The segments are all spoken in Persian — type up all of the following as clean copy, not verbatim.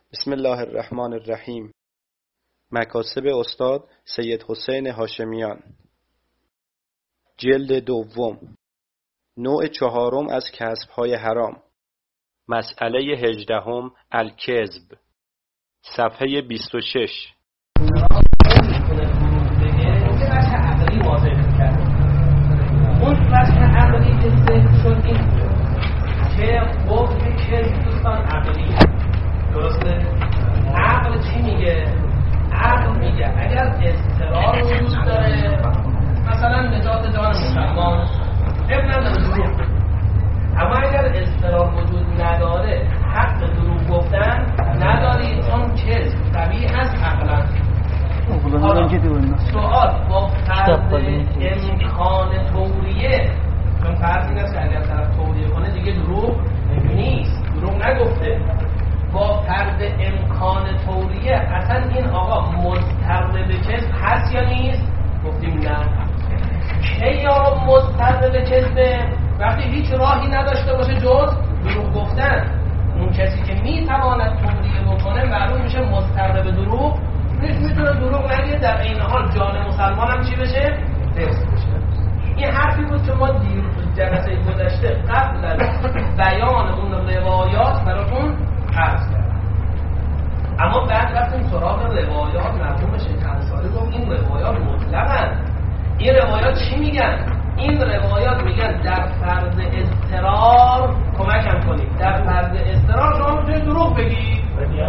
بسم الله الرحمن الرحیم. مکاسب استاد سید حسین هاشمیان. جلد دوم. نوع چهارم از کسب‌های حرام. مسئله 18 الکذب. صفحه 26. اون وجه عقلی که ذکر شد این که قبح کذب دوستان عقلیه. درسته؟ عقل چی میگه؟ عقل میگه اگر اضطرار وجود داره، مثلا نجات جان مسلمان اب نداره دروغ، اما اگر اضطرار وجود نداره حق دروغ گفتن نداری، چون کذب طبیعی هست عقلا. سوال با فرض امکان توریه، چون فرض این است که اگر طرف توریه کنه دیگه دروغ نیست، دروغ نگفته. با فرض امکان توریه اصلا این آقا مضطر به کذب هست یا نیست؟ گفتیم نه. کی آقا مضطر به کذبه؟ وقتی هیچ راهی نداشته باشه جز دروغ گفتن. اون کسی که میتواند توریه بکنه معلوم میشه مضطر به دروغ، میتونه دروغ نگه، در این حال جان مسلمان هم چی بشه؟ حفظ بشه. این حرفی بود که ما جلسه گذشته قبل از بیان اون روایات براتون عرض کردم. اما بعد رفتیم سراغ روایات. مرحوم شیخ انصاری گفت این روایات مطلقاً. این روایات چی میگن؟ این روایات میگن در فرض اضطرار کمکم کنید. در فرض اضطرار شما میتونید دروغ بگی،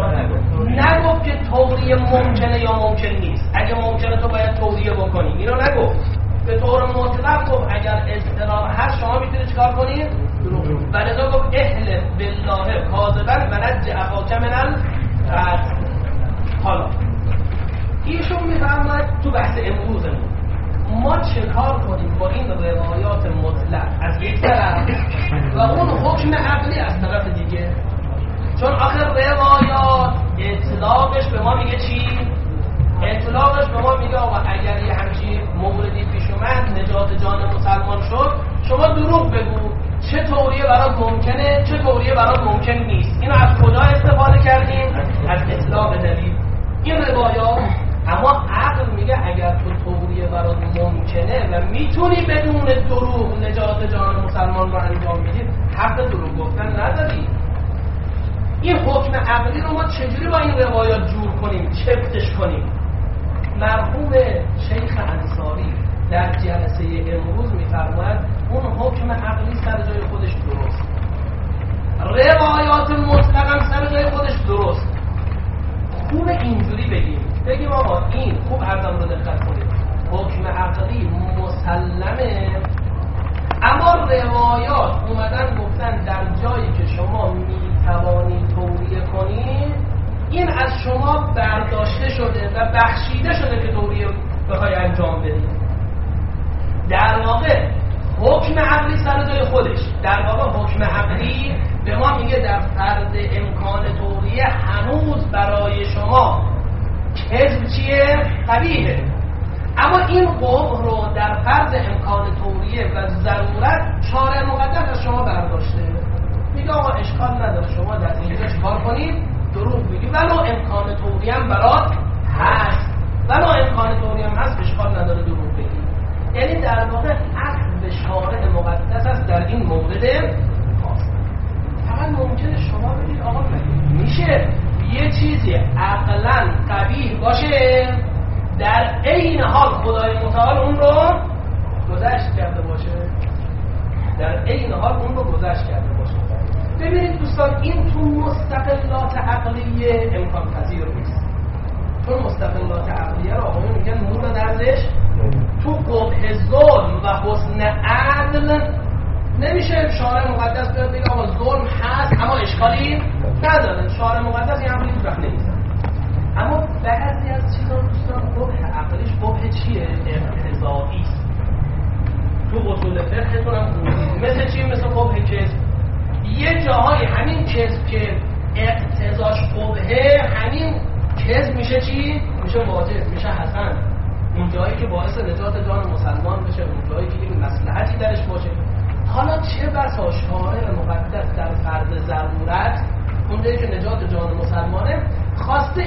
نگفت که توریه ممکنه یا ممکن نیست. اگه ممکنه تو باید توریه بکنی، اینو نگفت. به طور مطلق گفت اگر اضطرار هست شما میتونید چیکار کنید؟ دروغ. بعد گفت احلف بالله کاذبا ونجی اخاک من القتل. حالا ایشون میفرماید تو بحث امروزمون ما چه کار کنیم با این روایات مطلق از یک طرف و اون حکم عقلی از طرف دیگه؟ چون آخر روایات اطلاقش به ما میگه چی؟ اطلاقش به ما میگه آقا اگر یه همچین موردی پیش اومد نجات جان مسلمان شد، شما دروغ بگو، چه توریه برات ممکنه چه توریه برات ممکن نیست. اینو از کجا استفاده کردیم؟ از اطلاق دلیل این روایات. اما عقل میگه اگر تو توریه برات ممکنه و میتونی بدون دروغ نجات جان مسلمان رو انجام بدی، حق دروغ گفتن نداری. این حکم عقلی رو ما چجوری با این روایات جور کنیم، چفتش کنیم؟ مرحوم شیخ انصاری در جلسه امروز میفرماید اون حکم عقلی سر جای خودش درست، روایات مطلقاً سر جای خودش درست. خوب اینجوری بگیم آقا این خوب عرضم رو دقت کنید، حکم عقلی مسلمه، اما روایات اومدن گفتن در جایی که شما میتوانید توریه کنید این از شما برداشته شده و بخشیده شده که توریه بخوای انجام بدید. در واقع حکم عقلی سر جای خودش، در واقع حکم عقلی به ما میگه در فرض امکان توریه هنوز برای شما کذب چیه؟ قبیحه. اما این قبح رو در فرض امکان توریه و ضرورت شارع مقدس از شما برداشته، میگه آقا اشکال نداره شما در اینجا چیکار کنید؟ دروغ بگید، ولو امکان توریه هم برات هست، ولو امکان توریه هم هست اشکال نداره دروغ بگید. یعنی در واقع عقل به شارع مقدس است در این مورد خاص. فقط ممکنه شما بگید آقا میشه یه چیزی عقلاً قبیح باشه در عین حال خدای متعال اون رو گذشت کرده باشه، در عین حال اون رو گذشت کرده باشه. ببینید دوستان این تو مستقلات عقلیه امکان پذیر نیست، چون مستقلات عقلیه رو آقایون میگن مورد ارزش. تو قبح ظلم و حسن عدل نمیشه شارع مقدس بیاد بگه آقا ظلم هست اما اشکالی نداره، شارع مقدس این امری تو نمیزن. اما بعضی از چیزا دوستان قبح عقلیش قبح چیه؟ اقتضایی است. تو اصول فقهتون هم خوندید مثل چی؟ مثل قبح کذب. یه جاهای همین کذب که اقتضاش قبحه، همین کذب میشه چی؟ میشه واجب، میشه حسن. اون جایی که باعث نجات جان مسلمان بشه، اون جایی که این مصلحتی درش باشه. حالا چه بسا شارع مقدس در فرض ضرورت اون جایی که نجات جان مسلمانه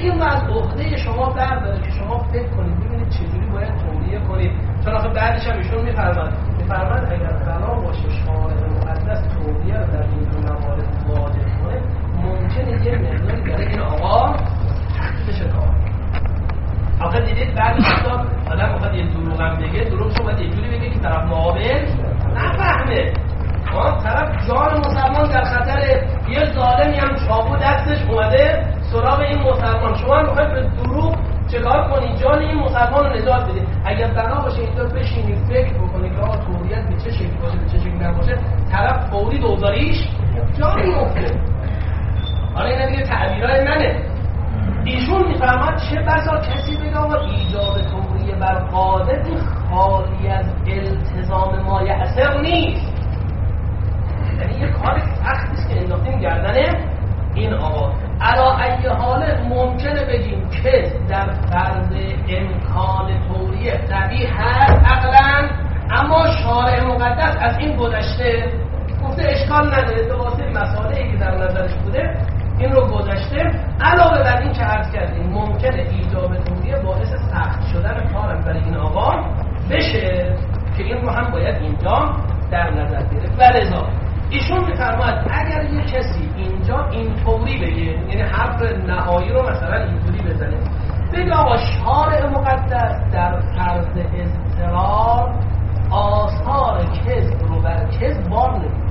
این رو از عهده شما برداره که شما فکر کنید ببینید چجوری باید توریه کنید. چون آخه بعدش هم ایشون میفرماد اگر بنا باشه شارع مقدس توریه رو در این موارد واجب کنه، ممکنه یه مقداری برای این آقا سخت بشه کار. آخه دیدید بعدش آدم میخواد یه دروغ هم بگه، دروغ شما یه جوری بگه که طرف مقابل نفهمه. طرف جان مسلمان در خطره، یه ظالمی هم چاقو دستش اومده سراغ این مسلمان، شما هم میخواید به دروغ چکار کنید؟ جان این مسلمان رو نجات بدید. اگر بنا باشه اینجا بشینید فکر بکنید که آقا توریت به چه شکلی باشه به چه شکلی نباشه، طرف فوری دوزاریش جان میفته. حالا اینا دیگه تعبیرای منه. ایشون میفرماد چه بسا کسی بگه آقا ایجاب توریه بر قادر خالی از التزام ما یأثر نیست. یعنی یه کار سختی است که انداختیم گردن این آقا. علا ای حال ممکنه بگیم که در فرض امکان توریه قوی هست عقلاً، اما شارع مقدس از این گذشته، گفته اشکال نداره به واسه مسائلی که در نظرش بوده این رو گذشته. علاوه بر این که عرض کردیم ممکنه ایجاب توریه باعث سخت شدن کار برای این آقا بشه که این رو هم باید اینجا در نظر گرفت. ولذا ایشون می‌فرماید اگر یه کسی اینجا اینطوری بگه، یعنی حرف نهایی رو مثلا اینطوری بزنه، بگه آقا شارع مقدس در فرض اضطرار آثار کذب رو بر کذب بار نمی‌کنه.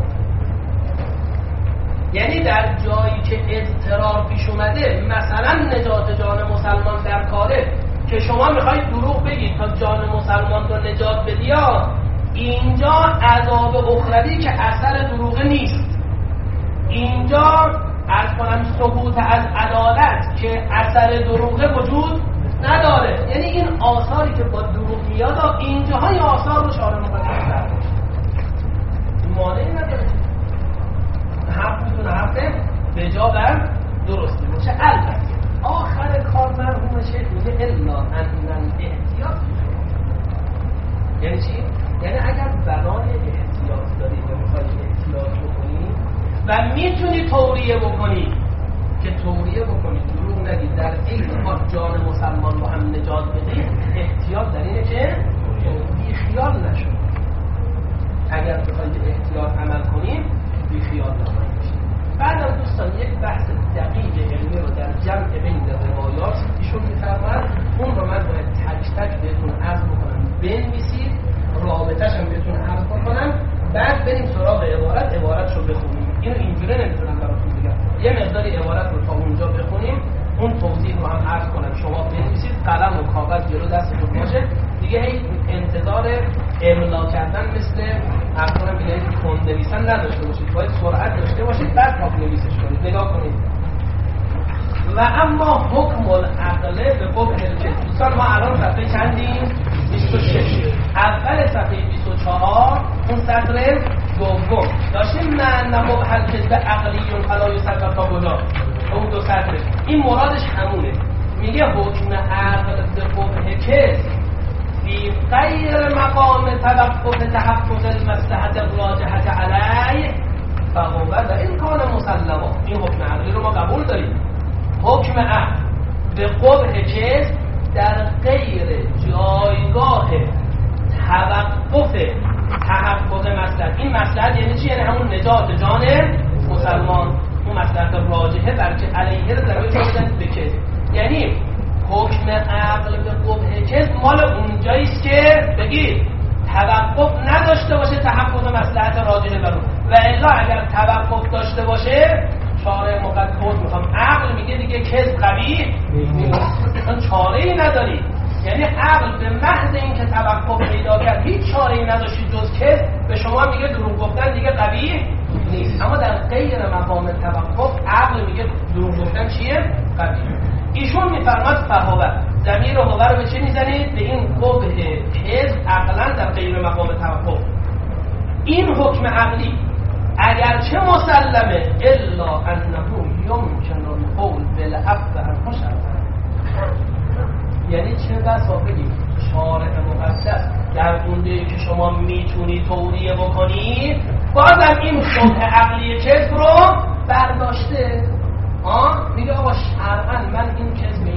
یعنی در جایی که اضطرار پیش اومده، مثلا نجات جان مسلمان در کاره، که شما میخواید دروغ بگید تا جان مسلمان رو نجات بدید، اینجا عذاب اخروی که اثر دروغ نیست، اینجا عرض کنم ثبوت از عدالت که اثر دروغ وجود نداره. یعنی این آثاری که با دروغ میاد اینجاهای آثار رو شارع مقدس کرده، مانعی نداره. حرف میتونه حرف به جا بر درستی باشه. البته آخر کار مرحوم شیخ میگه الا ان الاحتیاط. یعنی چی؟ یعنی اگر بنای احتیاط دارید و میخواید احتیاط بکنید و میتونید توریه بکنید، که توریه بکنید دروغ نگید، در این حال جان مسلمان رو هم نجات بدید، احتیاط در اینه که بی خیال نشد. اگر بخواید احتیاط عمل کنید بی خیال نخواهید بشید. بعدم دوستان یک بحث دقیق علمی رو در جمع بین روایات ایشون می‌فرماید، اون رو من باید تک تک بهتون عرض بکنم، بنویسید، رابطه‌ش هم بهتون عرض بکنم، بعد بریم سراغ عبارت رو بخونیم. اینو اینجوری نمیتونم براتون بگم، یه مقداری عبارت رو تا اونجا بخونیم، اون توضیح رو هم عرض کنم، شما بنویسید، قلم و کاغذ جلو دستتون باشه دیگه، هی انتظار املا کردن مثل عرض کنم دیگه کند نویسن نداشته باشید، باید سرعت داشته باشید، بعد تاپ نویسش کنید. نگاه کنید. و اما حکم العقله به قبح الکذب. دوستان ما الان صفحه چندیم؟ 26. اول صفحه 24 اون سطر دوم داشتیم من مبح الکذب عقلیون فلا یصدق تا کجا؟ اون دو سطر. این مرادش همونه. میگه حکم عقل به قبح کذب فی غیر مقام توقف تحقق المصلحة الراجحة علیه فهو و این کان مسلما. این حکم عقلی رو ما قبول داریم. حکم عقل به قبح کذب در غیر جایگاه توقف تحقق مصلحت. این مصلحت یعنی چی؟ یعنی همون نجات جان مسلمان، اون مصلحت راجحه برکه علیه رو در بودن به کذب. یعنی حکم عقل به قبح کذب مال اونجاییست که بگید توقف نداشته باشه تحقق مصلحت راجحه بر اون، و الا اگر توقف داشته باشه چاره مقدس میخوام. عقل میگه دیگه کذب قبیح نیست، چاره‌ای نداری. یعنی عقل به محض اینکه توقف پیدا کرد، هیچ چاره‌ای نداشتی جز کذب، به شما میگه دروغ گفتن دیگه قبیح نیست. اما در غیر مقام توقف عقل میگه دروغ گفتن چیه؟ قبیح. ایشون میفرماد فهوه، ضمیر هوه رو به چه میزنید؟ به این قبح کذب عقلا در غیر مقام توقف. این حکم عقلی اگرچه مسلمه الا انه یمکن القول بالعفو عنه شرعا. یعنی چه بسا بگیم شارع مقدس در اونجایی که شما میتونی توریه بکنی بازم این قبح عقلی کذب رو برداشته. میگه آقا شرعا من این کذب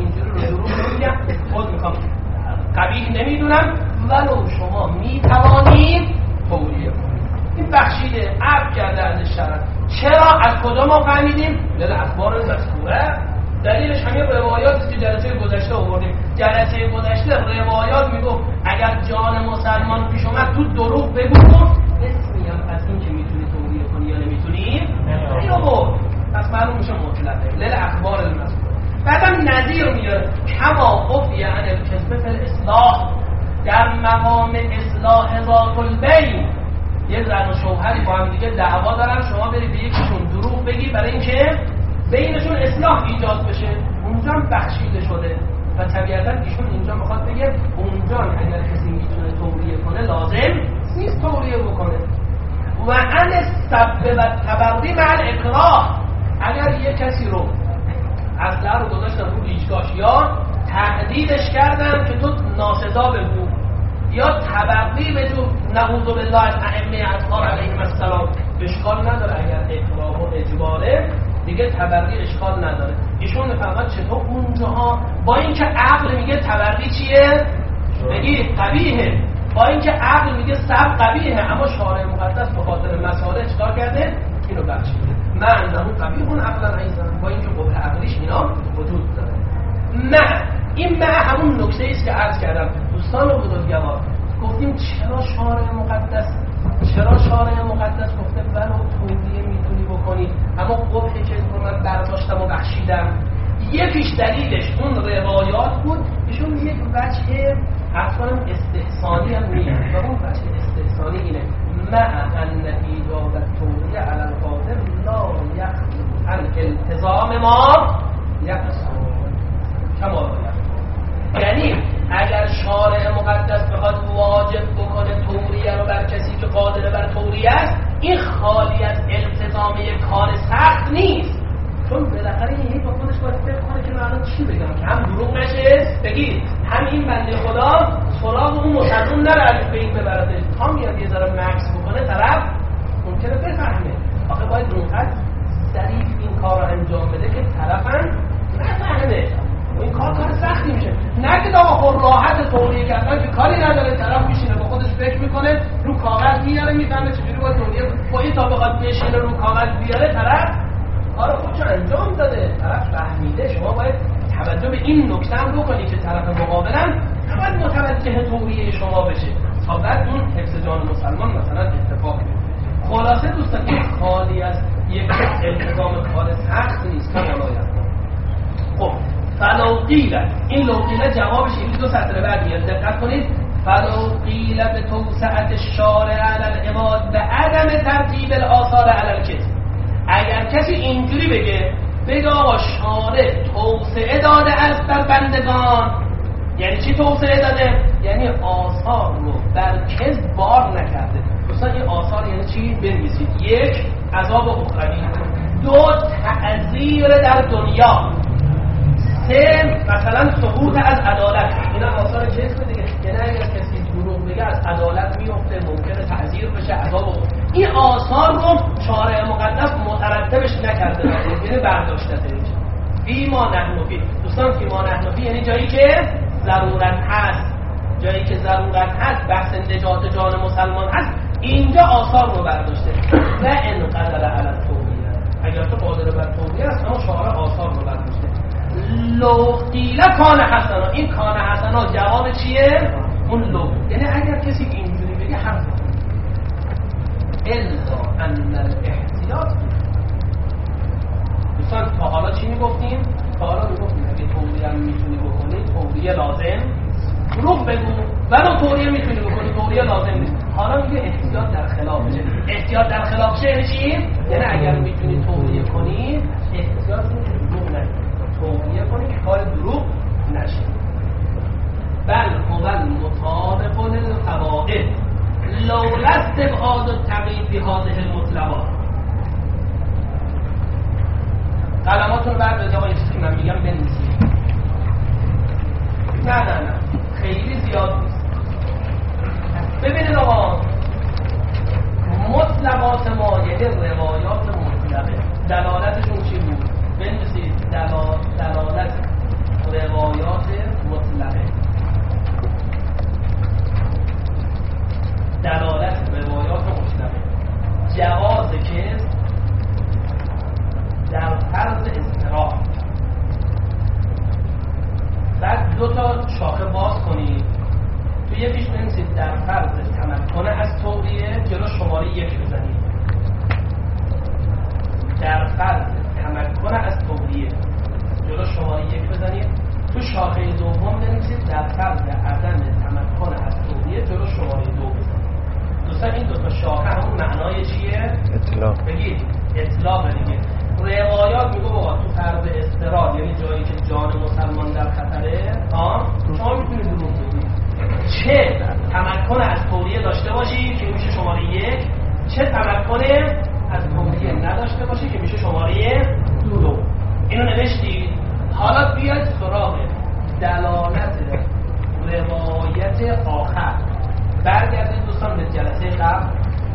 نمیدونم ولو شما میتوانید توریه کنید. این بخشیده عرض کرده از شرع. چرا؟ از کجا ما فهمیدیم؟ دل اخبار مذکوره. دلیلش همین روایاتی که جلسه گذشته آوردیم. جلسه گذشته روایات میگفت اگر جان مسلمان پیش اومد تو دروغ بگو اسمی هم از این که میتونی توریه کنی یا نمیتونی اینو بود. پس معلوم میشه مطلقه دل اخبار المذکوره. بعدم نظیر میاره کما خفی عن الکذب فی الاصلاح، در مقام اصلاح ذات البین یه زن و شوهری با هم دیگه دعوا دارن، شما برید به یکیشون دروغ بگی برای اینکه بینشون اصلاح ایجاد بشه، اونجا هم بخشیده شده و طبیعتا ایشون اینجا میخواد بگه اونجا اگر کسی میتونه توریه کنه لازم نیست توریه بکنه. و عن السب و تبری مع الاکراه، اگر یه کسی رو اصلا رو گذاشتن رو لیچگاش یا تهدیدش کردن که تو ناسزا بگو یا تبری به جو نعوذ بالله از ائمه اطهار علیهم السلام، اشکال نداره اگر اکراه و اجباره دیگه تبری اشکال نداره. ایشون فقط چطور اونجاها با اینکه عقل میگه تبری چیه بگی قبیحه، با اینکه عقل میگه سب قبیحه، اما شارع مقدس به خاطر مسائل چیکار کرده؟ اینو بخشیده. من انه قبیحون عقلا ایضا، با اینکه قبح عقلیش اینا وجود داره. نه این مع همون نکته است که عرض کردم دوستان و بزرگوار، گفتیم چرا شارع مقدس گفته ولو توریه میتونی بکنی اما قبحی که من برداشتم و بخشیدم. یکیش دلیلش اون روایات بود، ایشون یک وجه اصلا استحسانی هم میاد و اون وجه استحسانی اینه مع ان ایجاد التوریه علی القادر لا یخلو عن التزام ما یقصد کما باید. یعنی اگر شارع مقدس بخواد واجب بکنه توریه رو بر کسی که قادر بر توریه است، این خالی از التزام یک کار سخت نیست، چون بالاخره این با خودش باید فکر کنه که من چی بگم که هم دروغ نشه بگید، هم این بنده خدا سراغ اون مسلمون نره علی به این ببرده، تا میاد یه ذره مکس بکنه طرف ممکنه بفهمه. آخه باید اونقدر ظریف این کار رو انجام بده که طرفم نفهمه و این کار سختی میشه. نگید آقا خود راحت توریه کردن که کاری نداره، طرف میشینه با خودش فکر میکنه رو کاغذ میاره میفهمه چجوری باید توریه با این تا بخواد بشینه رو کاغذ بیاره طرف کار خودشو انجام داده، طرف فهمیده. شما باید توجه به این نکته هم بکنید که طرف مقابلم نباید متوجه توریه شما بشه تا بعد اون حفظ جان مسلمان مثلا اتفاق بیفته. خلاصه دوستان این خالی از یک التزام کار سخت نیست که ولایت. خب فلو قیل، این لو قیل جوابش این دو سطر بعد میاد، دقت کنید. فلو قیل به توسعت الشارع علی العباد به عدم ترتیب الاثار علی الکذب، اگر کسی اینجوری بگه آقا شارع توسعه داده است در بندگان، یعنی چی توسعه داده؟ یعنی آثار رو بر کذب بار نکرده. دوستان این آثار یعنی چی؟ بنویسید. یک، عذاب اخروی. دو، تعذیر در دنیا. سه، مثلا سقوط از عدالت. اینا آثار کذب دیگه. یعنی اگر کسی دروغ بگه از عدالت میفته، ممکنه تعذیر بشه، عذاب اخروی. این آثار رو شارع مقدس مترتبش نکرده، یعنی برداشته داره. فی ما نحن فی. دوستان فی ما نحن فی یعنی جایی که ضرورت هست، جایی که ضرورت هست، بحث نجات جان مسلمان هست، اینجا آثار رو برداشته. و ان قدر علی التوریه، اگر تو قادر بر توریه است اما شارع آثار رو برداشته. لو قیل کان حسنا، این کان حسنا جواب چیه؟ اون لو، یعنی اگر کسی اینجوری بگه حرف الا ان الاحتیاط. دوستان تا حالا چی میگفتیم؟ تا حالا میگفتیم اگه توریه هم میتونی بکنی توریه لازم، دروغ بگو ولو توریه میتونی بکنی توریه لازم نیست. حالا میگه احتیاط در خلافشه. احتیاط در خلافشه یعنی چی؟ یعنی اگر میتونی توریه کنی احتیاط دروغ نکنی، توریه کنی که کار دروغ نشه. بل هو المطابق للقواعد لولا استبعاد التقیید فی هذه المطلقات. قلماتون بعد به آقای چیزی من میگم بنویسید. نه خیلی زیاد نیست. ببینید آقا مطلقات ما یعنی روایات مطلقه دلالتشون چی بود؟ بنویسید دلالت روایات مطلقه. در فرض عدم تمکن از توریه جلو شماره 2 بزنید. دوستان این دو تا شاخه همون معنای چیه؟ اطلاق. بگید اطلاق دیگه. روایات میگه بابا تو فرض اضطرار، یعنی جایی که جان مسلمان در خطره، شما میتونید دروغ بگید. چه تمکن از توریه داشته باشی که میشه شماره 1، چه تمکن از توریه نداشته باشی که میشه شماره 2. اینو نوشتید. حالا بیاید سراغ دلالت روایت آخر. برگردید دوستان به جلسه قبل،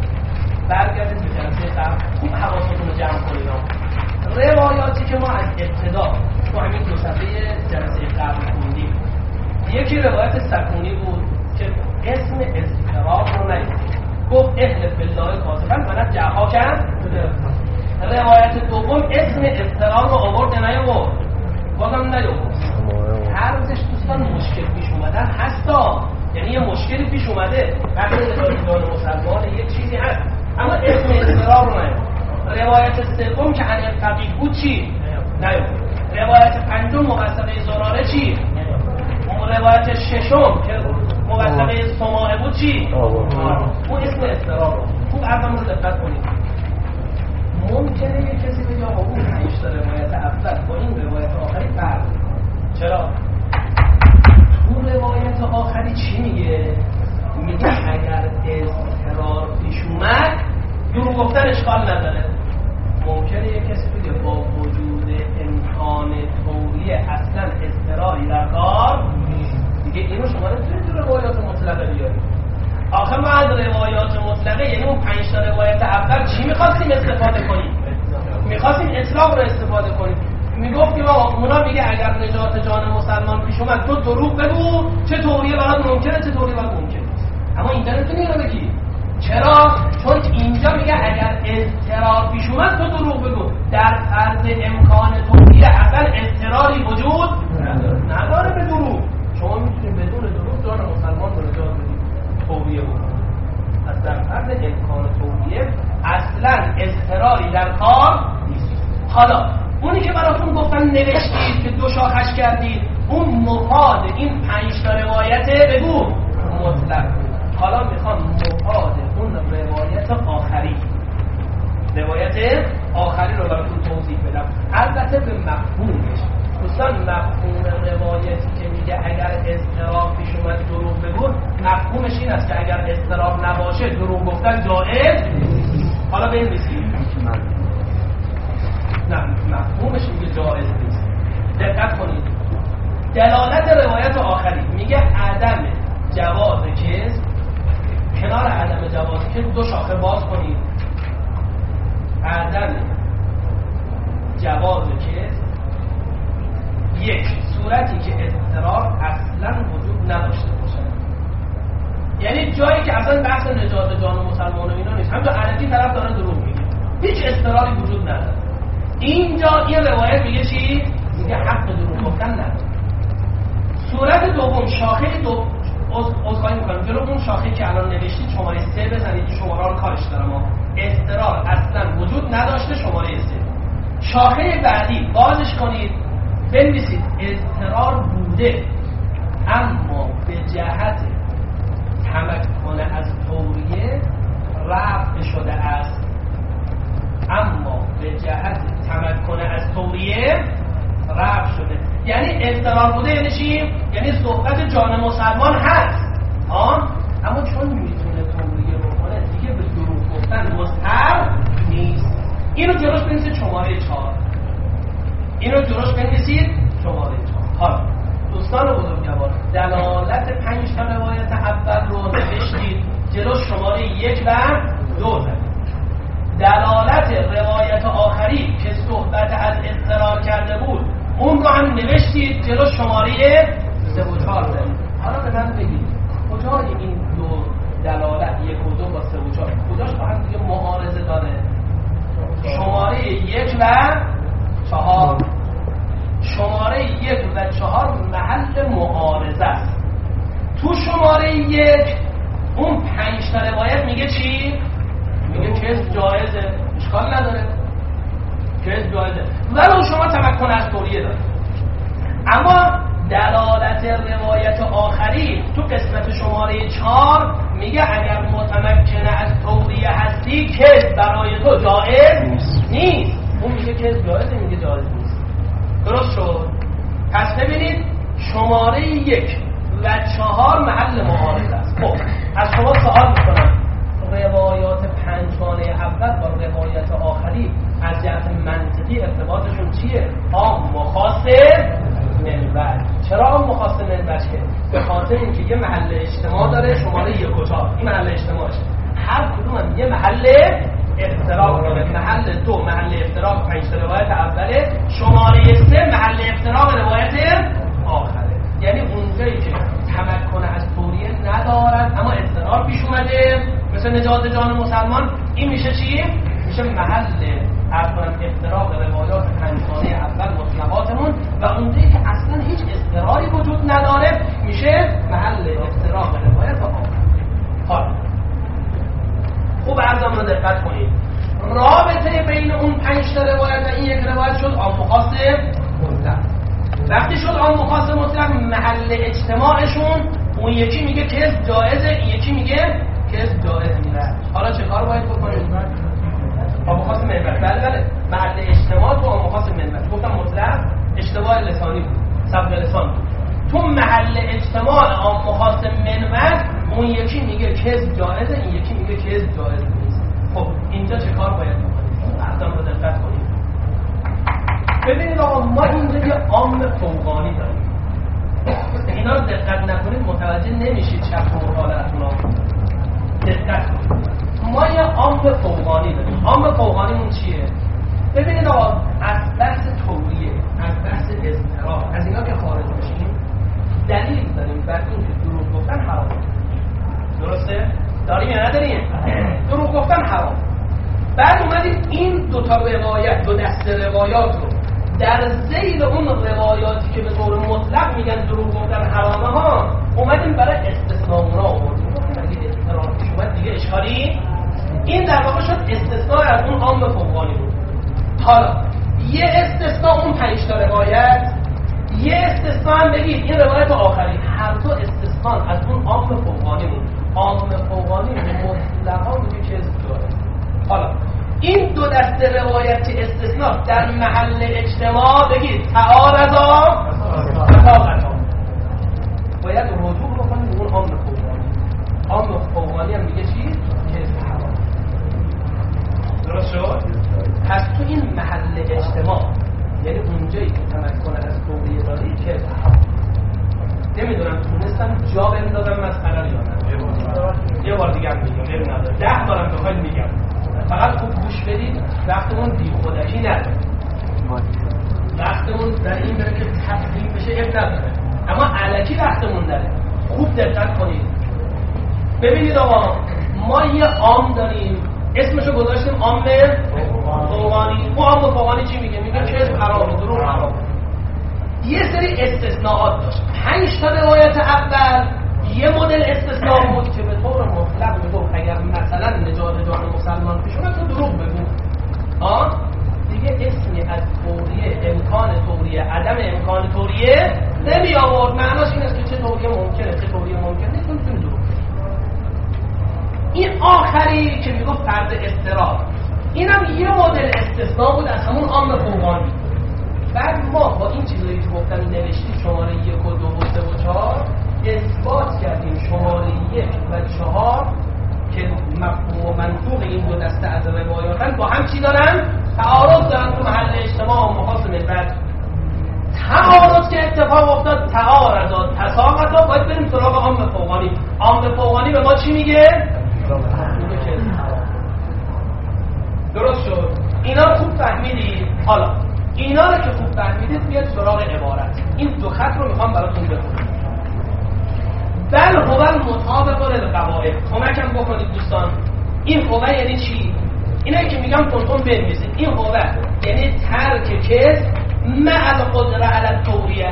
خوب حواستون رو جمع کنید. روایاتی که ما از ابتدا تو همین 2 صفحه جلسه قبل خوندیم، یکی روایت سکونی بود که اسم اضطراب رو نیاورد، گفت احلف بالله کاذبا فنت جحاکن. روایت دوم اسم اضطراب رو آورد نیاورد، بازم نیاورد. هرزش دوستان مشکل پیش اومدن هستا، یعنی یه مشکلی پیش اومده وقتی دان مسلمان یک چیزی هست، اما اسم اضطراب رو نیاورد. روایت سوم که عن الفقیه بود چی؟ نیاورد. روایت پنجم موثقه زراره چی؟ روایت ششم که موثقه سماعه بود چی؟ اون اسم اضطراب رو خوب اول رو دقت کنید. ممکنه یک کسی بگه آقا اون 5 تا روایت اول با این روایت آخری فرق. چرا؟ تو روایت آخری چی میگه؟ میگه اگر اضطرار پیش اومد دروغ گفتن اشکال نداره. ممکنه یک کسی بگه با وجود امکان توریه اصلا اضطراری در کار دیگه اینو شما نمیتونید تو روایات مطلقه بیارید. آخه ما از روایات مطلقه یعنی اون 5 تا روایت اول چی میخواستیم استفاده کنیم؟ میخواستیم اطلاق رو استفاده کنیم. میگفتیم آقا اونا میگه اگر نجات جان مسلمان پیش اومد تو دروغ بگو، چه توریه برات ممکنه چه توریه برات ممکنه. اما اینجا نمیتونی اینو بگی. چرا؟ چون اینجا میگه اگر اضطرار پیش اومد تو دروغ بگو. در فرض امکان توریه اصلا اضطراری وجود نداره به دروغ. شما میتونید بدون دروغ جان مسلمان رو نجات بدید. توریه بود. از در فرض امکان توریه اصلا اضطراری در کار نیست. حالا اونی که براتون گفتن نوشتید که 2 شاخش کردید، اون مفاد این 5 تا روایته بگو مطلق. حالا میخوام مفاد اون روایت آخری رو براتون توضیح بدم، البته به مفهومش. دوستان مفهوم روایتی که میگه اگر اضطراب پیش اومد دروغ بگو، مفهومش این است که اگر اضطراب نباشه دروغ گفتن جایز. حالا بنویسید. نه مفهومش میگه جایز نیست. دقت کنید. دلالت روایت آخری میگه عدم جواز کذب. کنار عدم جواز کذب 2 شاخه باز کنید. عدم جواز کذب، 1 صورتی که اضطرار اصلا وجود نداشته باشه، یعنی جایی که اصلا بحث نجات جان مسلمان و اینا نیست، همونجا علکی طرف داره دروغ میگه، هیچ اضطراری وجود نداره. اینجا این روایت میگه چی؟ میگه حق دروغ گفتن نداره. صورت دوم شاخه دو عذرخواهی میکنم جلو اون شاخه که الان نوشتید شماره 3 بزنید. این شماره رو کارش دارم. اضطرار اصلا وجود نداشته، شماره 3. شاخه بعدی بازش کنید، بنویسید اضطرار بوده اما به جهت تمکن از توریه رفع شده است. اما به جهت تمکن از توریه رفع شده. یعنی اضطرار بوده یعنی چی؟ یعنی صحبت جان مسلمان هست اما چون میتونه توریه بکنه دیگه به دروغ گفتن مضطر نیست. اینو جلوش بنویسید شماره 4. شماره 4. حالا دوستان بزرگوار دلالت 5 تا روایت اول رو نوشتید، جلوش شماره 1 و 2 زدید. دلالت روایت آخری که صحبت از اضطرار کرده بود اون رو هم نوشتید، جلوش شماره 3 و 4 زدید. حالا به من بگید کجای این 2 دلالت 1 و 2 با 3 و 4 کجاش با هم دیگه معارضه داره؟ شماره 1 و 4. شماره 1 و 4 محل معارضه است. تو شماره 1 اون 5 تا روایت میگه چی؟ میگه کذب جایزه، اشکال نداره، کذب جایزه، ولی شما تمکن از توریه داره. اما دلالت روایت آخری تو قسمت شماره 4 میگه اگر متمکنه از توریه هستی کذب برای تو جایز نیست. اون میگه کذب جایزه، میگه جایز نیست. درست شد؟ پس ببینید شماره 1 و 4 محل معارضه است. خب از شما سوال میکنم روایات پنجگانه اول با روایت آخری از جهت منطقی ارتباطشون چیه؟ عام مخاص منبع. چرا عام مخاص منبع؟ که به خاطر اینکه یه محل اجتماع داره شماره 1 و 4 این محل اجتماعشه، هر کدوم هم یه محل افتراق داره. محل 2 محل افتراق 5 روایت اوله، شماره 3 محل افتراق روایت آخره. یعنی اونجایی که تمکن از توریه ندارد اما اضطرار پیش اومده مثل نجات جان مسلمان، این میشه چی؟ میشه محل افتراق روایات پنجگانه اول مطلقاتمون. و اونجایی که اصلا هیچ اضطراری وجود نداره میشه محل افتراق روایت آخر. خوب عرضم رو دقت کنید، رابطه بین اون 5 تا روایت و این یک روایت شد عام خاص مطلق. وقتی شد عام خاص مطلق محل اجتماعشون اون یکی میگه کذب جایزه، این یکی میگه کذب جایز نیست. حالا چه کار باید بکنیم؟ عام خاص منبع. بله محل اجتماع تو عام خاص منبع. گفتم مطلق اشتباه لسانی بود، سبق لسان بود. تو محل اجتماع عام خاص منبع اون یکی میگه کذب جایزه، این یکی میگه کذب جایز نیست. خب اینجا چه کار باید بکنیم؟ عقدم رو دقت کنیم. ببینید آقا ما اینجا یه عام فوقانی داریم. اینا رو دقت نکنید متوجه نمیشید چه حالتون رو دقت کنید. ما یه عام فوقانی داریم. عام فوقانیمون چیه؟ ببینید آقا از بحث توریه، از بحث اضطراب، از اینا که خارج بشیم دلیل داریم بر این که دروغ گفتن حرامه. درسته؟ داریم یا نداریم؟ دروغ گفتن حرام. بعد اومدیم این دو تا روایت، دو دسته روایات رو در ذیل اون روایاتی که به طور مطلق میگن دروغ گفتن حرامه ها اومدیم برای استثناء اونا آوردیم. اگه اضطرار پیش اومد دیگه اشکالی، این در واقع شد استثناء از اون عام فوقانی بود. حالا یه استثناء اون 5 تا روایت، یه استثناء هم بگید این روایت آخری، هر دو استثناء از اون عام فوقانی بود. عام فوقانی مطلقا میگه که داره. حالا این دو دسته روایت که استثناء در محل اجتماع بگید تعارضا تفاقتا، باید رجوع بکنید اون عام فوقانی. عام فوقانی هم میگه چی؟ که حرام. درست شد؟ پس تو این محل اجتماع یعنی اونجایی که تمکن از توریه داری که حرام. نمیدونم تونستم جا بندازم مسئله یا نه. یه بار دیگه میگم، نمیدونم 10 بارم بخواید میگم، فقط خوب گوش بدید. وقتمون بی خودکی نداره، وقتمون در این بره که تفهیم بشه اب نداره، اما الکی وقتمون داره. خوب دقت کنید. ببینید آقا ما یه عام داریم اسمشو گذاشتیم عام فوقانی. اون عام فوقانی چی میگه؟ میگه کذب حرامه، دروغ حرامه. یه سری استثناءات داشت. 5 تا روایت اول یه مدل استثناء بود که به طور مطلق میگفت اگر مثلا نجات جان مسلمان پیش اومد تو دروغ بگو. دیگه اسمی از توریه، امکان توریه، عدم امکان توریه نمی آورد. معناش این است که چه توریه ممکنه، چه توریه ممکنه نیست، تو میتونی دروغ. این آخری که میگفت فرض اضطرار، اینم یه مدل استثناء بود از همون عام فوقانی. بعد ما با این چیزایی که گفتم نوشتیم شماره 1 و 2 و 3 و 4 اثبات کردیم شماره 1 و 4 که مفهوم و منطوق این دو دسته از روایاتن با هم چی دارن؟ تعارض دارن تو محل اجتماع و مخاص منبع. تعارض که اتفاق افتاد تعارضات تساقطات، باید بریم سراغ عام فوقانی. عام فوقانی به ما چی میگه؟ درست شد؟ اینا رو خوب فهمیدید؟ حالا اینا رو که خوب فهمیدید بیاد سراغ عبارت. این دو خط رو میخوام براتون بخونم. بل هو المطابق للقواعد. کمکم بکنید دوستان. این هو یعنی چی؟ اینایی که میگم تون بنویسید. این هو یعنی ترک کذب مع القدره علی التوریه،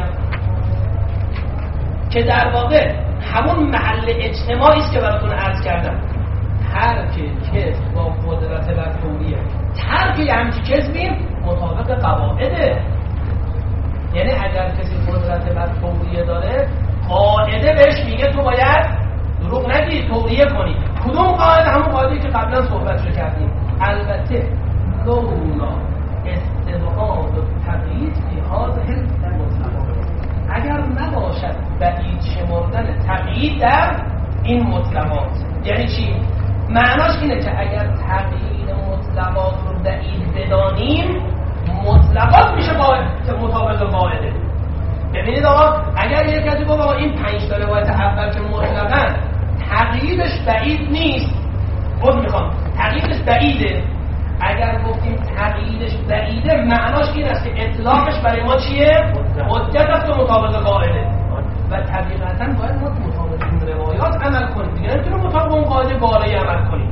که در واقع همون محل اجتماعی است که براتون عرض کردم. ترک کذب با قدرت بر توریه، ترک همچی کذبی مطابق قواعده. یعنی اگر اگر کسی قدرت بر توریه داره قاعده بهش میگه تو باید دروغ نگی، توریه کنی. کدوم قاعده؟ همون قاعده‌ای که قبلا صحبتشو کردیم. البته لولا استبعاد و تبعید فی هذه المطلقات، اگر نباشد بعید شمردن تبعید در این مطلقات. یعنی چی؟ معناش اینه که اگر تغییر مطلقات رو بعید بدانیم مطلقات میشه مطابق قاعده. ببینید آقا اگر یک کسی گفت آقا این 5 تا روایت اول که مطلقاً تغییرش بعید نیست، خود میخوام تغییرش بعیده، اگر گفتیم تغییرش بعیده معناش این است که اطلاقش برای ما چیه؟ حجت است و مطابق قاعده. و طبیعتاً باید ما مطابق این روایات عمل کنیم دیگه، نمیتونیم مطابق اون قاعده بارایی عمل کنیم.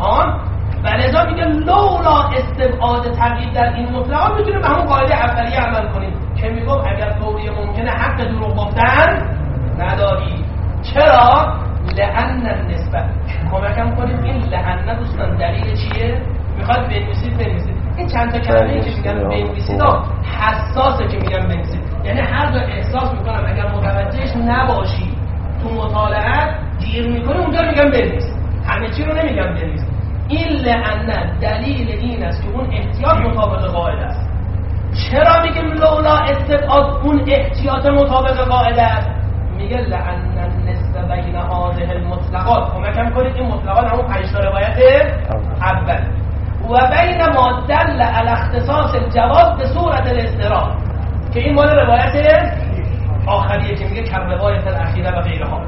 و لذا میگه لولا استبعاد تبعید در این مطلقات میتونیم به همون قاعده اولیه عمل کنیم که میگم اگر توریه ممکنه حق دروغ گفتن نداری. چرا؟ لأن النسبه. کمکم کنیم این لأن دوستان دلیل چیه؟ میخواد بنویسید. این چند تا کلمه‌ای که میگن بنویسید حساسه که میگن بنویسید، یعنی هر جا احساس میکنم اگر متوجهش نباشی تو مطالعات گیر میکنی اونجا میگن بنویس، همه چی رو نمیگن بنویس. این لأن دلیل این است که اون احتیاط مطابق قاعده است. چرا میگیم لولا استبعاد اون احتیاط مطابق قاعده است؟ میگه لأن النسبه بین هذه المطلقات، کمکم کنید این مطلقات همون 5 تا روایت اول و بین ما دل علی اختصاص الجواب به صورت الاضطرار، که این مال روایت آخریه که میگه کروایت الاخیره و غیرها.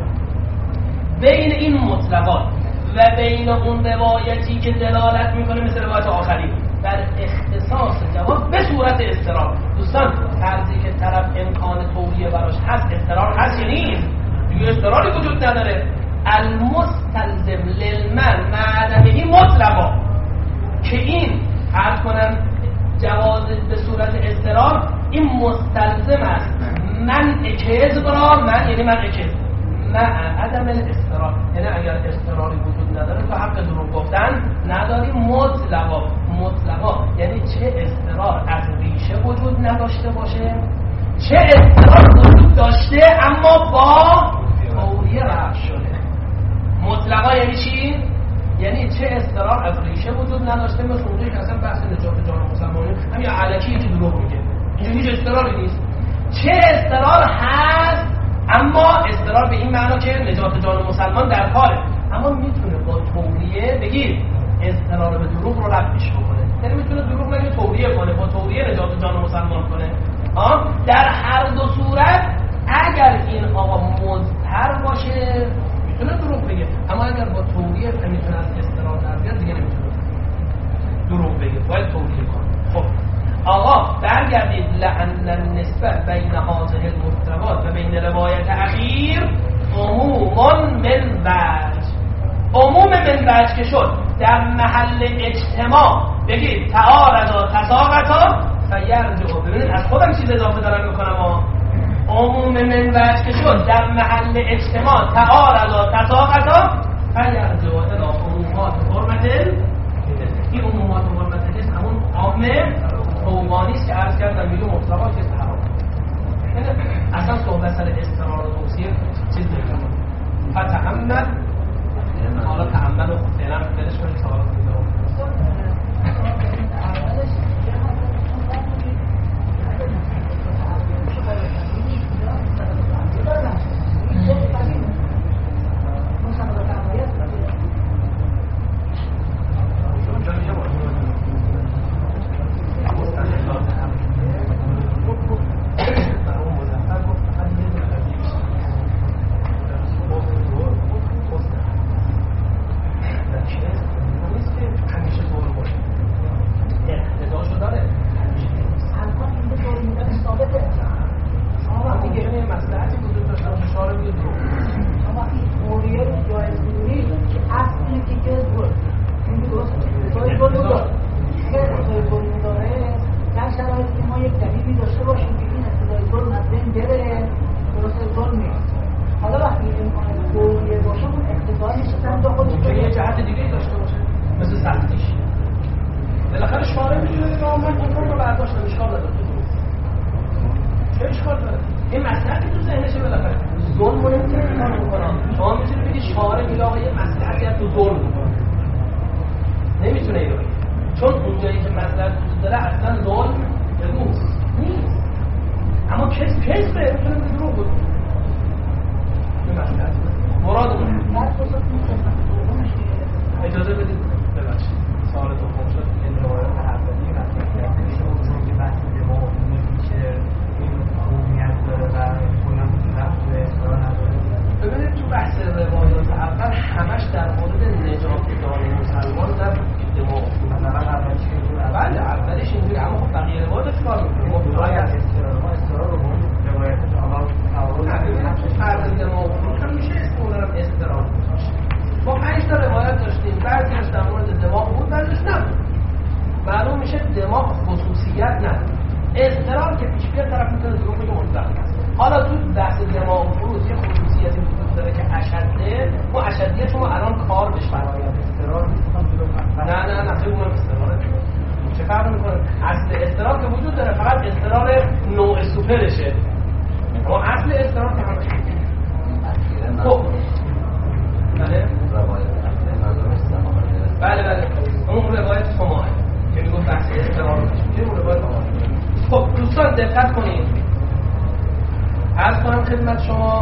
بین این مطلقات و بین اون روایتی که دلالت میکنه مثل روایت آخری در اختصاص جواب به صورت اضطرار. دوستان فرضی که طرف امکان توریه براش هست، اضطرار هست یا نیست؟ دیگه اضطراری وجود نداره. المستلزم للمن معدمه مطلقا، که این عرض کنم جواز به صورت اضطرار این مستلزم است منع کذب را، من یعنی منع کذب مع عدم الاضطرار، یعنی اگر اضطراری وجود نداره تو حق دروغ گفتن نداری. مطلقا یعنی چه اضطرار از ریشه وجود نداشته باشه، چه اضطرار وجود داشته اما با توریه رفع شده. مطلقا یعنی چی؟ یعنی چه اضطرار از ریشه وجود نداشته، مثل اونجایی که اصلا بحث نجات جان مسلمانه همین علکی که دروغ میگه، اینجا هیچ اضطراری نیست. چه اضطرار هست، اما اضطرار به این معنا که نجات جان مسلمان در کاره، اما میتونه با توریه بگیر اضطرار به دروغ رو رفعش بکنه، یعنی میتونه دروغ نگه توریه کنه، با توریه نجات جان مسلمان کنه. در هر دو صورت اگر این آقا مضطر باشه میتونه دروغ بگه، اما اگر با توریه میتونه از اضطرار در بیاد دیگه نمیتونه دروغ بگه، باید توریه کنه. خب آقا برگردید. لأن النسبه بین هذه المطلقات و بین روایت اخیر عموم من وجه. عموم من وجه که شد در محل اجتماع بگید تعارض و تساقط فیرجع. ببینید از خودم چیز اضافه دارم میکنم. عموم من وجه که شد در محل اجتماع تعارض و تساقط فیرجع الى عمومات حرمت. این عمومات حرمت نیست، همون عامه عمومانی است که عرض کردم میگه مطلقات که حرام. اصلا صحبت سر استقرار و توصیه چیز نمی‌کنه. فتعمد حالا تعمد و فعلا بلش کنید سوالات می‌ذارم. بالاخره شارع میتونه نامن این رو برداشت اشکال نداره. چه اشکال داره؟ این مسئله تو ذهنشه بالاخره ظلم رو نمیتونه کار بکنه. شما میتونید بگید شعار میگه آقا یه مسئله از تو ظلم میکنه، نمیتونه اینو بگید، چون اونجایی که مسئله وجود داره اصلا ظلم نیست، اما کذبه میتونه بگید دروغ بود. این مسئله مراد اون اجازه بدید ببخشید سوال دوم شد. این روایت اولی مثلا که بحث دماغ میشه این عمومیت داره و کلا رفت به اصطلاح نداره. ببینید تو بحث روایات اول همش در مورد نجات جان مسلمان نبود که دماغ مثلا اولش اینجوری، بله اولش اینجوری، اما خب بقیه روایات چیکار می‌کنه؟ ما برای از استرار رو روایت الله تعالی نبود فرض دماغ هم میشه استرار ما 5 تا روایت داشتیم، بعضیش در مورد دماغ بود بعضیش نبود. معلوم میشه دماغ خصوصیت نداره. اضطرار که پیش بیاد طرف میتونه دروغ بگه مطلق است. حالا تو بحث دماغ فروز یه خصوصیتی وجود داره که اشده، ما اشدیت شما الان کار بهش فرآیند استرار نه خیلی اونم استراره چه فرق میکنه؟ اصل استرار که وجود داره فقط استرار نوع سوپرشه، اما اصل استرار که همش خب بله اون روایت سماعه که میگفت بحث استرار میشه اون روایت خب دوستان دقت کنید، عرض کنم خدمت شما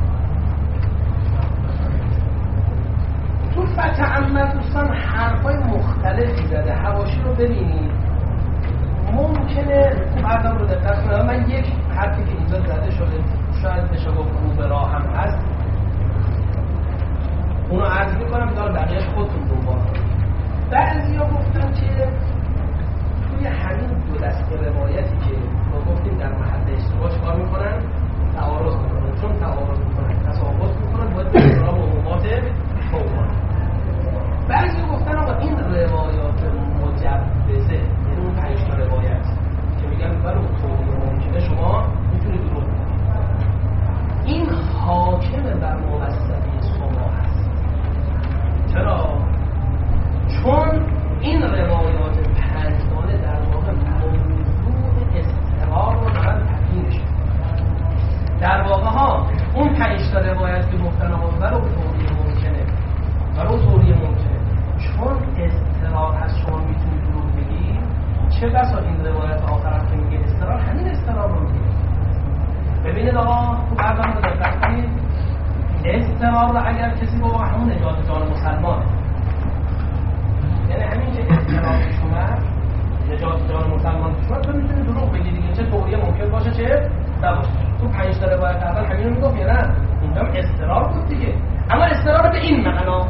تو فتعمل دوستان حرفای مختلفی زده، حواشی رو ببینید ممکنه مردم رو دقت کنید. من یک حرفی که اینجا زده شده شاید بشه گفت رو به راه هم هست اونو عرض میکنم دار بقیه خودتون دنبال. بعضیا گفتن که توی همین دو دسته روایتی که ما گفتیم در محل اشتباه کار میکنن تعارض میکنن، چون تعارض میکنن تساقط میکنن باید به اصطلاح عمومات فوقان. بعضیا گفتن آقا این روایات مجوزه، یعنی اون 5 تا روایت که میگن برای طور ممکنه شما میتونید دروغ این حاکم بر موثقی شما هست. چرا؟ چون این روایات 5 تانه در واقع موضوع استقرار رو دارن تبیینش در واقع ها اون 5 تا روایت که گفتن آقا برای طوری ممکنه چون استقرار هست شما میتونید دروغ بگید. چه بسا این روایت آخر هم که میگه استقرار همین استقرار رو میگه. ببینید آقا بعدم رو دقت کنید، استقرار رو اگر کسی با همون نجات جان مسلمانه، یعنی همین که استقرار پیش اومد نجات جان مسلمان پیش اومد تو میتونی دروغ بگی دیگه، چه طوریه ممکن باشه چه نباشه. تو 5 تا روایت اول همین رو میگفت یا نه؟ اینجا هم استقرار بود دیگه، اما استقرار به این معنا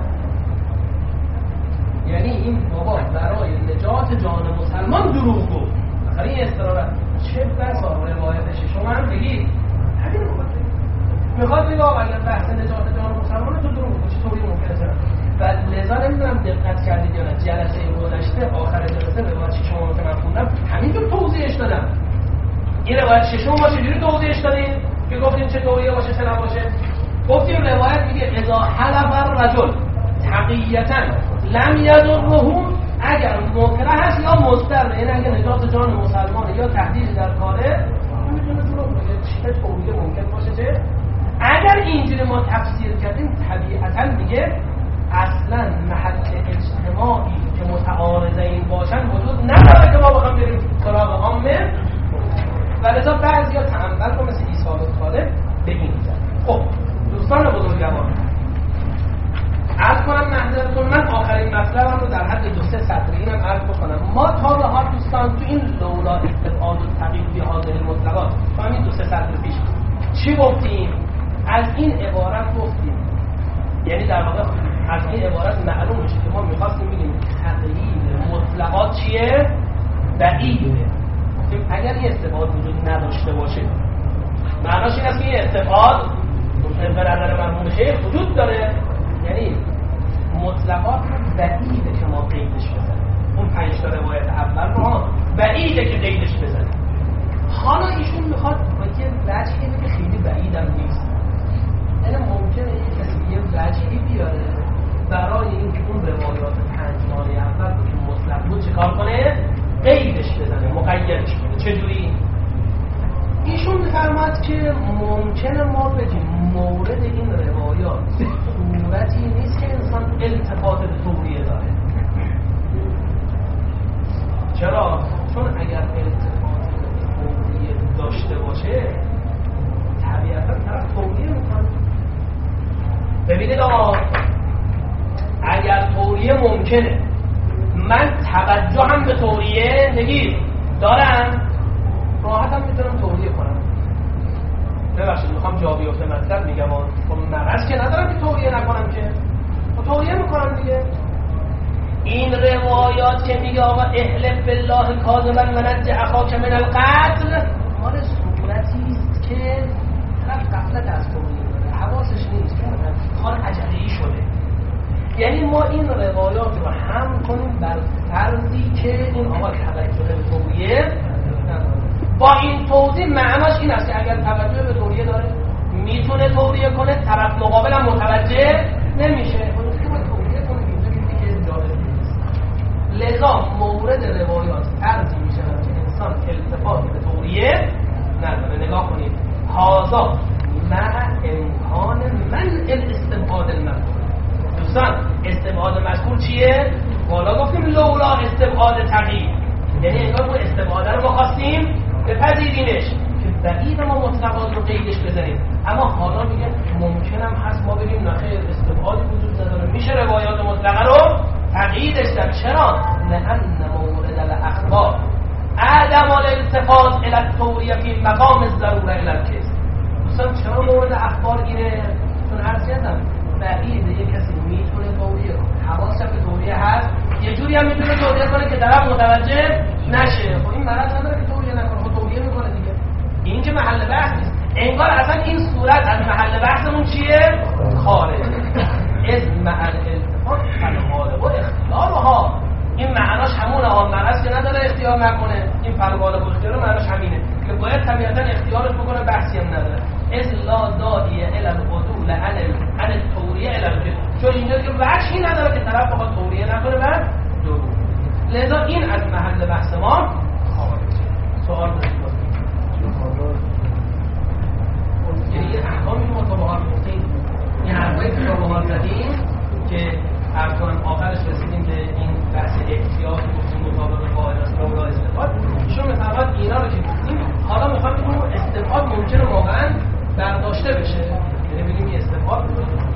یعنی این بابا برای نجات جان مسلمان دروغ گفت. مثلا این استقرار چه بسا روایت شما هم بگید همین رو میخواد بگه آقا اگر بحث نجات جان مسلمان تو دروغ گفت چطوری ممکنه؟ و لذا نمیدونم دقت کردید یا نه جلسه گذشته آخر جلسه روایت شما که من خوندم همینجور توضیحش دادم. این روایت شما ما چجوری توضیحش دادیم که گفتیم چه طوریه باشه چه نباشه؟ گفتیم روایت میگه اذا حلف الرجل تقیتا لم یضره، اگر مکره هست یا مضطر، یعنی اگر نجات جان مسلمانه یا تهدید در کاره میتونه دروغ بگه. چه طوریه ممکن باشه چه؟ اگر اینجوری ما تفسیر کردیم طبیعتا میگه اصلا محل اجتماعی که متعارضین باشن وجود نداره که ما بخوام بریم سراغ عامه، و لذا بعضیا تأمل رو مثل عیسی طالب به این زد. خب دوستان بزرگوار عرض کنم معذرتون، من آخرین مطلبم رو در حد 2-3 سطر اینم عرض بکنم. ما تا به حال دوستان تو این لولا استبعاد و تقیید فی هذه المطلقات تو همین 2-3 سطر پیش چی گفتیم؟ از این عبارت گفتیم، یعنی در واقع از این عبارت معلوم میشه که ما میخواستیم بگیم تقیید مطلقات چیه؟ بعیده. اگر این استبعاد وجود نداشته باشه معناش این است که این استبعاد به نظر مرحوم شیخ وجود داره، یعنی مطلقات بعیده که ما قیدش بزنیم. اون 5 تا روایت اول رو بعیده که قیدش بزنیم. حالا ایشون میخواد با یه وجهی بگه خیلی بعیدم نیست، یعنی ممکنه یه کسی یه وجهی بیاره برای اینکه اون روایات 5 مالی اول رو که مطلق بود چیکار کنه؟ قیدش بزنه، مقیدش کنه. چجوری؟ ایشون میفرماید است که ممکنه ما بگیم مورد این روایات صورتی نیست که انسان التفات به توریه داره. چرا؟ چون اگر التفات به توریه داشته باشه طبیعتا طرف توریه میکنه. ببینید آقا، اگر توریه ممکنه، من توجه هم به توریه نگیر دارم، راحت هم میتونم توریه کنم. ببخشید میخوام جا بیفته مطلب میگم، خب مرض که ندارم که توریه نکنم، که توریه میکنم دیگه. این روایات که میگه آقا احلف بالله کاذبا و نجی اخاک من القتل، مال صورتی است که طرف غفلت از توریه داره، حواسش نیست، کار عجله‌ای شده. یعنی ما این روایات رو هم کنیم بر فرضی که این آقا توجه به توریه با این توضیح معناش این است که اگر توجه به توریه داره میتونه توریه کنه، طرف مقابل هم متوجه نمیشه، توریه کنه دیگه جالب نیست. لذا مورد روایات فرضی میشه که انسان التفات به توریه نداره. نگاه کنید، هذا مع امکان منع الاستبعاد المذکور. دوستان استبعاد مذکور چیه؟ بالا گفتیم لولا استبعاد تغییر، یعنی انگار ما استبعاد رو خواستیم بپذیرینش که بعید ما مطلقات رو قیدش بزنیم، اما حالا میگه ممکنم هست ما بگیم نخیر استبعادی وجود نداره، میشه روایات مطلقه رو تقییدش زد. چرا؟ لأن مورد الاخبار عدم الالتفات الى التوریه فی مقام الضروره الى الکذب. دوستان چرا مورد اخبار گیره؟ چون عرضیتم بعیده یک کسی میتونه توریه کنه، حواسش به توریه هست، یه جوری هم میتونه توریه کنه که طرف متوجه نشه. خب این مرض نداره که توریه نکنه، خب توریه میکنه دیگه. این که محل بحث نیست، انگار اصلا این صورت از محل بحثمون چیه؟ خارج. از محل التفات فالغالب و اختیارها، این معناش همونه ها، مرض که نداره اختیار نکنه، این فالغالب و اختیار معناش همینه که باید طبیعتا اختیارش بکنه، بحثی هم نداره. از لا داعیه الی العدول عن التوریه الی الکذب، چون اینجا که وجهی نداره که طرف بخواد توریه نکنه و دروغ. لذا این از محل بحث ما خارجه. سوال دارید؟ یعنی این احکامی ما تا بحال گفتیم، این حرفایی که تا بحال زدیم که ارکان آخرش رسیدیم که این بحث احتیاط گفتیم مطابق قاعده است لولا استبعاد، چون مثلا اینا رو که گفتیم حالا میخوام بگم استبعاد ممکنه واقعا برداشته بشه، یعنی بگیم این استبعاد